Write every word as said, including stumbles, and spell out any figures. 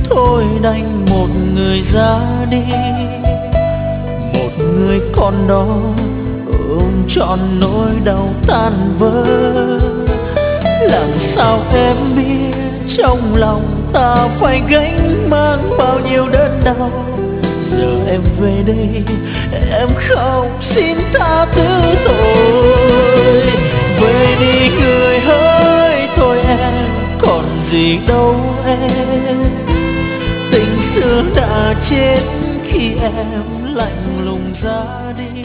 thôi đành một người ra đi, một người con đó ôm trọn nỗi đau tan vỡ. Làm sao em biết trong lòng ta phải gánh mang bao nhiêu đớn đau. Giờ em về đây em khóc xin tha thứ tôi. Về đi người hỡi thôi em còn gì đâu em. Tình xưa đã chết khi em lạnh lùng ra đi.